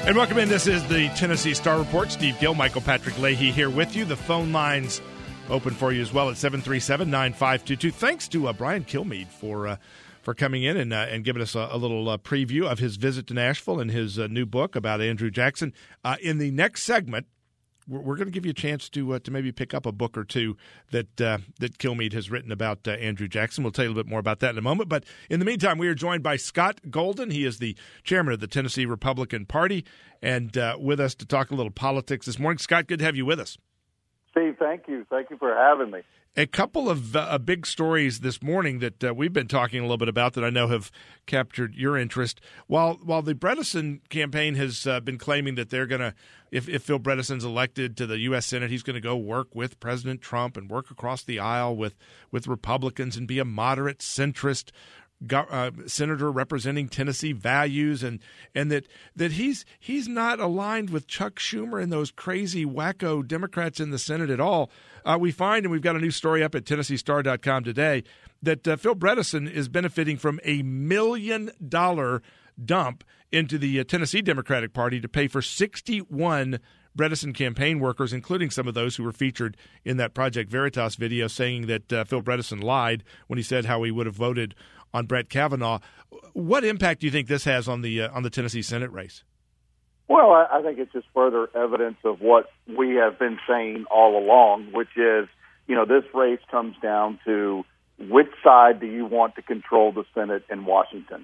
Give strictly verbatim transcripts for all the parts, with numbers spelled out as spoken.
And welcome in. This is the Tennessee Star Report. Steve Gill, Michael Patrick Leahy here with you. The phone lines open for you as well at seven three seven, nine five two two. Thanks to uh, Brian Kilmeade for uh, for coming in and uh, and giving us a, a little uh, preview of his visit to Nashville and his uh, new book about Andrew Jackson. Uh, in the next segment, we're, we're going to give you a chance to uh, to maybe pick up a book or two that uh, that Kilmeade has written about uh, Andrew Jackson. We'll tell you a little bit more about that in a moment. But in the meantime, we are joined by Scott Golden. He is the chairman of the Tennessee Republican Party, and uh, with us to talk a little politics this morning. Scott, good to have you with us. Steve, thank you. Thank you for having me. A couple of uh, big stories this morning that uh, we've been talking a little bit about that I know have captured your interest. While while the Bredesen campaign has uh, been claiming that they're going to, if, if Phil Bredesen's elected to the U S Senate, he's going to go work with President Trump and work across the aisle with, with Republicans and be a moderate centrist Uh, senator representing Tennessee values, and and that that he's he's not aligned with Chuck Schumer and those crazy wacko Democrats in the Senate at all. Uh, we find, and we've got a new story up at Tennessee Star dot com today, that uh, Phil Bredesen is benefiting from a million dollar dump into the uh, Tennessee Democratic Party to pay for sixty-one Bredesen campaign workers, including some of those who were featured in that Project Veritas video, saying that uh, Phil Bredesen lied when he said how he would have voted on Brett Kavanaugh. What impact do you think this has on the uh, on the Tennessee Senate race? Well, I, I think it's just further evidence of what we have been saying all along, which is, you know, this race comes down to which side do you want to control the Senate in Washington.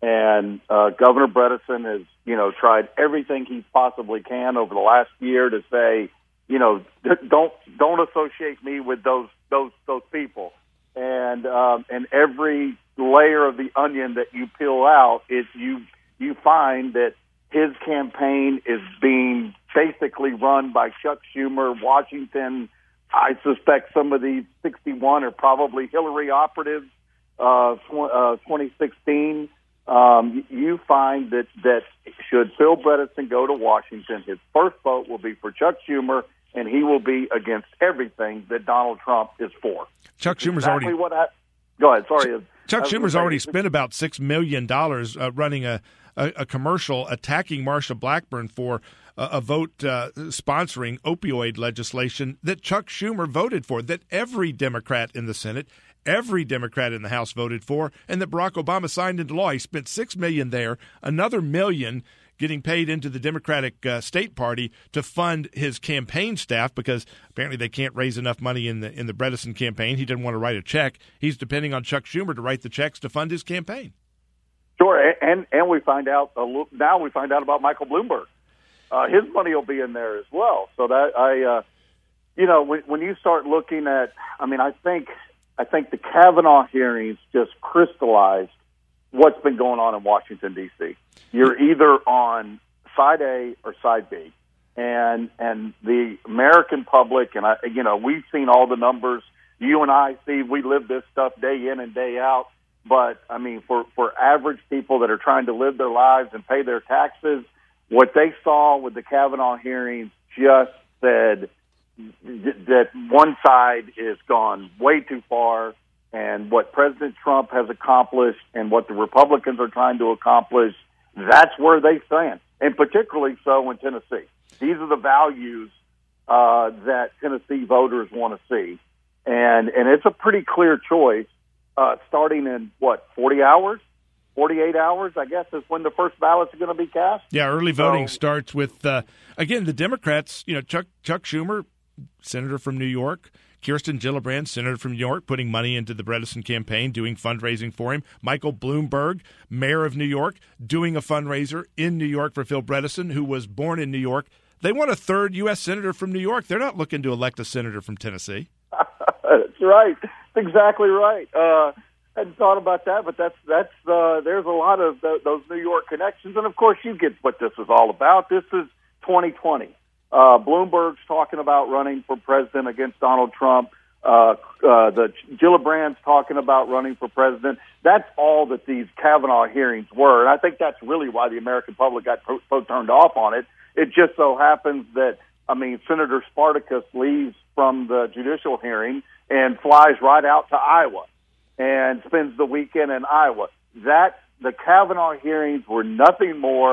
And uh, Governor Bredesen has, you know, tried everything he possibly can over the last year to say, you know, don't don't associate me with those those those people. And um, and every layer of the onion that you peel out, is you you find that his campaign is being basically run by Chuck Schumer. Washington, I suspect some of these sixty-one are probably Hillary operatives. Uh, tw- uh, twenty sixteen, um, you find that that should Phil Bredesen go to Washington, his first vote will be for Chuck Schumer, and he will be against everything that Donald Trump is for. Chuck Schumer's exactly already. What I, go ahead. Sorry. Chuck Schumer's already spent about six million dollars uh, running a, a, a commercial attacking Marsha Blackburn for a, a vote uh, sponsoring opioid legislation that Chuck Schumer voted for, that every Democrat in the Senate, every Democrat in the House voted for, and that Barack Obama signed into law. He spent six million dollars there, another million getting paid into the Democratic uh, State Party to fund his campaign staff, because apparently they can't raise enough money in the in the Bredesen campaign. He didn't want to write a check. He's depending on Chuck Schumer to write the checks to fund his campaign. Sure, and and we find out a little, now we find out about Michael Bloomberg. Uh, his money will be in there as well. So that I, uh, you know, when, when you start looking at, I mean, I think I think the Kavanaugh hearings just crystallized what's been going on in Washington, D C. You're either on side A or side B. And and the American public, and I, you know, we've seen all the numbers. You and I, Steve, we live this stuff day in and day out. But, I mean, for, for average people that are trying to live their lives and pay their taxes, what they saw with the Kavanaugh hearings just said that one side is gone way too far, and what President Trump has accomplished and what the Republicans are trying to accomplish, that's where they stand, and particularly so in Tennessee. These are the values uh, that Tennessee voters want to see, and and it's a pretty clear choice uh, starting in, what, forty hours? forty-eight hours, I guess, is when the first ballots are going to be cast. Yeah, early voting so, starts with, uh, again, the Democrats, you know, Chuck Chuck Schumer, senator from New York, Kirsten Gillibrand, senator from New York, putting money into the Bredesen campaign, doing fundraising for him. Michael Bloomberg, mayor of New York, doing a fundraiser in New York for Phil Bredesen, who was born in New York. They want a third U S senator from New York. They're not looking to elect a senator from Tennessee. That's right. That's exactly right. Uh, I hadn't thought about that, but that's that's uh, there's a lot of th- those New York connections, and of course, you get what this is all about. This is twenty twenty. Uh, Bloomberg's talking about running for president against Donald Trump. Uh, uh, the Gillibrand's talking about running for president. That's all that these Kavanaugh hearings were, and I think that's really why the American public got so, so turned off on it. It just so happens that, I mean, Senator Spartacus leaves from the judicial hearing and flies right out to Iowa and spends the weekend in Iowa. That the Kavanaugh hearings were nothing more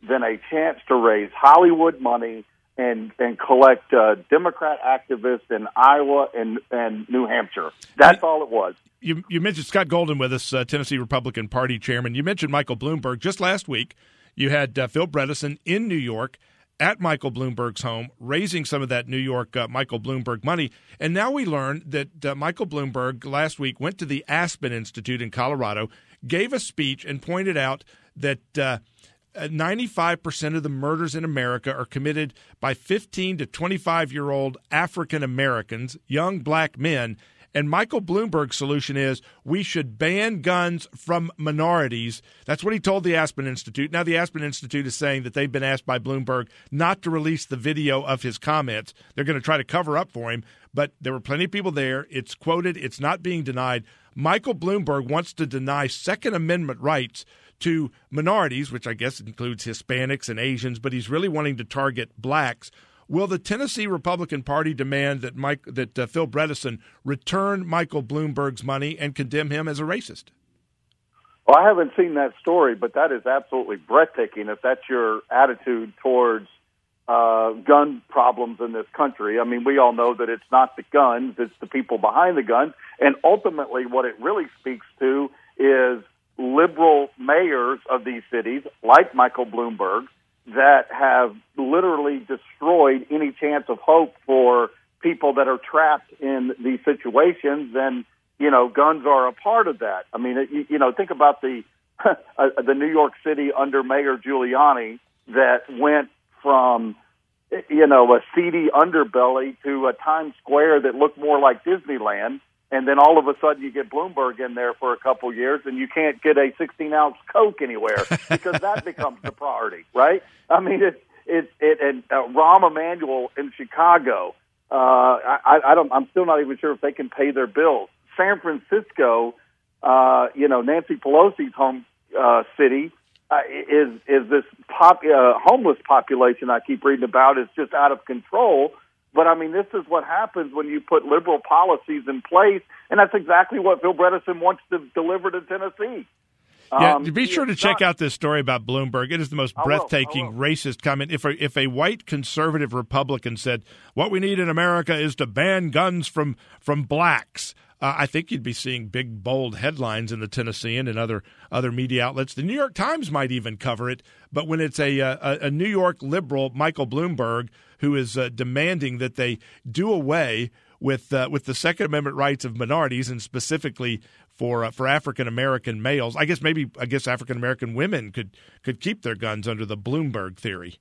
than a chance to raise Hollywood money and and collect uh, Democrat activists in Iowa and, and New Hampshire. That's all it was. You, you mentioned Scott Golden with us, uh, Tennessee Republican Party chairman. You mentioned Michael Bloomberg. Just last week, you had uh, Phil Bredesen in New York at Michael Bloomberg's home, raising some of that New York uh, Michael Bloomberg money. And now we learn that uh, Michael Bloomberg last week went to the Aspen Institute in Colorado, gave a speech, and pointed out that uh, ninety-five percent of the murders in America are committed by fifteen to twenty-five-year-old African Americans, young black men. And Michael Bloomberg's solution is we should ban guns from minorities. That's what he told the Aspen Institute. Now the Aspen Institute is saying that they've been asked by Bloomberg not to release the video of his comments. They're going to try to cover up for him, but there were plenty of people there. It's quoted. It's not being denied. Michael Bloomberg wants to deny Second Amendment rights to minorities, which I guess includes Hispanics and Asians, but he's really wanting to target blacks. Will the Tennessee Republican Party demand that Mike that uh, Phil Bredesen return Michael Bloomberg's money and condemn him as a racist? Well, I haven't seen that story, but that is absolutely breathtaking if that's your attitude towards uh, gun problems in this country. I mean, we all know that it's not the guns, it's the people behind the guns. And ultimately what it really speaks to is liberal mayors of these cities, like Michael Bloomberg, that have literally destroyed any chance of hope for people that are trapped in these situations. And, you know, guns are a part of that. I mean, you, you know, think about the the New York City under Mayor Giuliani that went from, you know, a seedy underbelly to a Times Square that looked more like Disneyland. And then all of a sudden you get Bloomberg in there for a couple of years and you can't get a sixteen-ounce Coke anywhere because that becomes the priority, right? I mean, it's it, it, and uh, Rahm Emanuel in Chicago, uh, I, I don't, I'm still not even sure if they can pay their bills. San Francisco, uh, you know, Nancy Pelosi's home uh, city, uh, is is this pop, uh, homeless population I keep reading about is just out of control. But, I mean, this is what happens when you put liberal policies in place, and that's exactly what Phil Bredesen wants to deliver to Tennessee. Yeah, um, be sure to check not, out this story about Bloomberg. It is the most breathtaking, will, racist comment. If a, if a white conservative Republican said, what we need in America is to ban guns from, from blacks, uh, I think you'd be seeing big, bold headlines in the Tennessean and other other media outlets. The New York Times might even cover it. But when it's a, a, a New York liberal, Michael Bloomberg, who is uh, demanding that they do away with uh, with the Second Amendment rights of minorities, and specifically for uh, for African American males. I guess maybe I guess African American women could could keep their guns under the Bloomberg theory.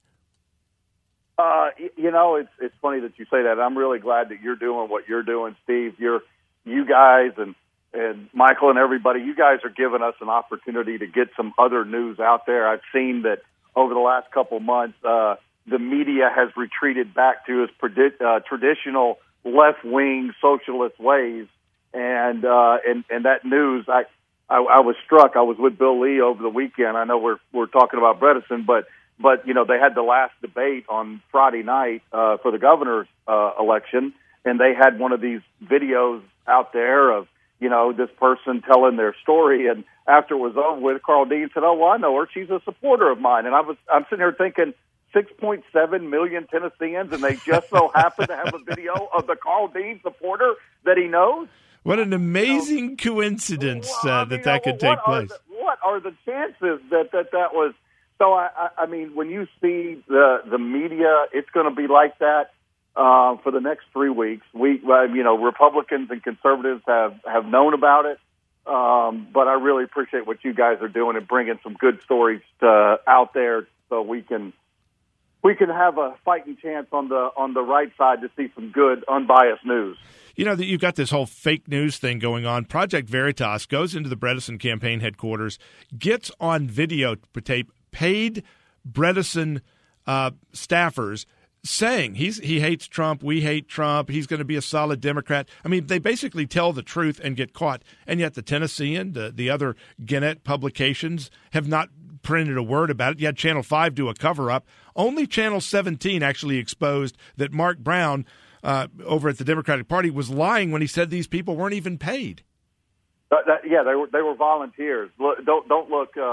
Uh, you know, it's it's funny that you say that. I'm really glad that you're doing what you're doing, Steve. You're you guys and and Michael and everybody. You guys are giving us an opportunity to get some other news out there. I've seen that over the last couple months. Uh, The media has retreated back to its predi- uh, traditional left-wing socialist ways, and uh, and and that news, I, I I was struck. I was with Bill Lee over the weekend. I know we're we're talking about Bredesen, but but you know they had the last debate on Friday night uh, for the governor's uh, election, and they had one of these videos out there of you know this person telling their story, and after it was over with, Carl Dean said, "Oh, well, I know her. She's a supporter of mine." And I was I'm sitting here thinking, six point seven million Tennesseans, and they just so happen to have a video of the Carl Dean supporter that he knows? What an amazing you know, coincidence well, uh, that mean, that could take place. The, what are the chances that that, that was... So, I, I, I mean, when you see the, the media, it's going to be like that uh, for the next three weeks. We, uh, you know, Republicans and conservatives have, have known about it, um, but I really appreciate what you guys are doing and bringing some good stories to, out there so we can... we can have a fighting chance on the on the right side to see some good, unbiased news. You know, that you've got this whole fake news thing going on. Project Veritas goes into the Bredesen campaign headquarters, gets on videotape paid Bredesen uh, staffers saying he's he hates Trump, we hate Trump, he's going to be a solid Democrat. I mean, they basically tell the truth and get caught. And yet the Tennessean, the, the other Gannett publications have not printed a word about it. You had Channel five do a cover-up. Only Channel seventeen actually exposed that Mark Brown uh, over at the Democratic Party was lying when he said these people weren't even paid. Uh, that, yeah, they were they were volunteers. Look, don't don't look uh,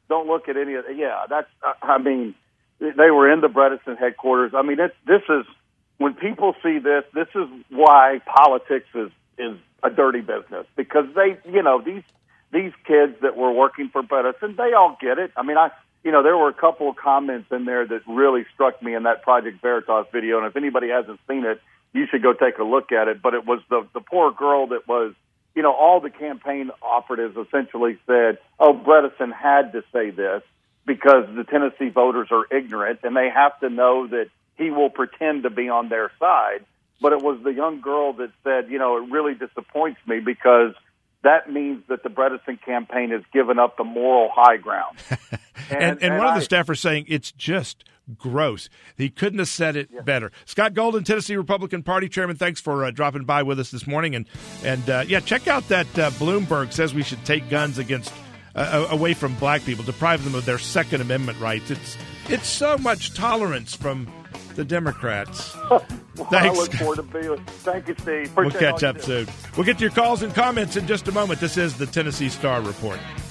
don't look at any of yeah, that's, I mean, they were in the Bredesen headquarters. I mean, it, this is, when people see this, this is why politics is, is a dirty business, because they, you know, these, these kids that were working for Bredesen, they all get it. I mean, I, you know, there were a couple of comments in there that really struck me in that Project Veritas video, and if anybody hasn't seen it, you should go take a look at it. But it was the, the poor girl that was, you know, all the campaign operatives essentially said, oh, Bredesen had to say this because the Tennessee voters are ignorant, and they have to know that he will pretend to be on their side. But it was the young girl that said, you know, it really disappoints me because that means that the Bredesen campaign has given up the moral high ground. and, and, and one I, of the staffers saying it's just gross. He couldn't have said it yeah. better. Scott Golden, Tennessee Republican Party Chairman, thanks for uh, dropping by with us this morning. And, and uh, yeah, check out that uh, Bloomberg says we should take guns against uh, away from black people, deprive them of their Second Amendment rights. It's, it's so much tolerance from the Democrats. well, Thanks. I look forward to being with you. Thank you, Steve. We'll Appreciate catch up soon. We'll get to your calls and comments in just a moment. This is the Tennessee Star Report.